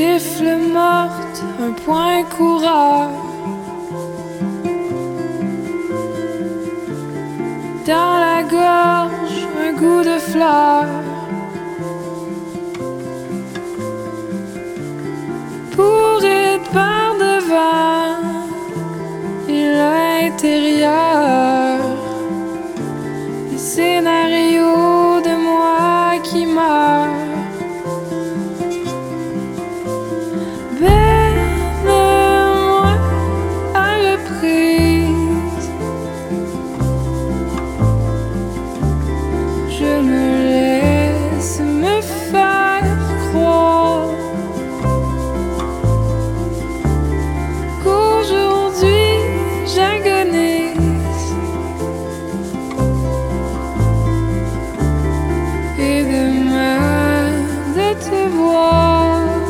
gifle morte, un point coureur. Dans la gorge, un goût de fleur. Pourri par devant et l'intérieur. Des scénarios de moi qui meurt. Moi à reprise. Je me laisse me faire croire qu'aujourd'hui j'agonise et demain de te voir.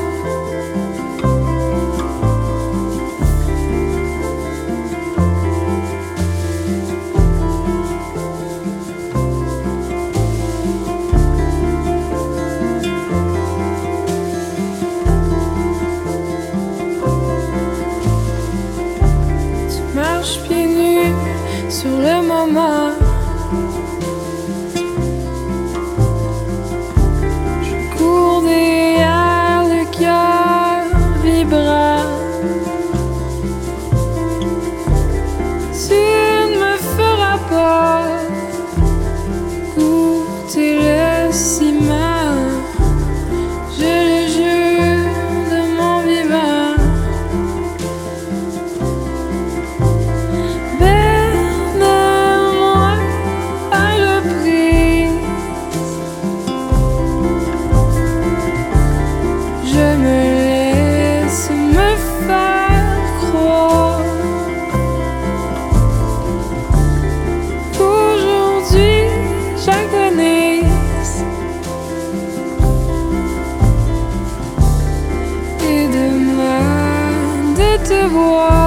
Marche pieds nus sur le moment. Je cours derrière le cœur vibrant. Tu ne me feras pas goûter le ciment. Je le jure de mon vivant. Je me laisse me faire croire qu'aujourd'hui j'agonise et demain de te voir.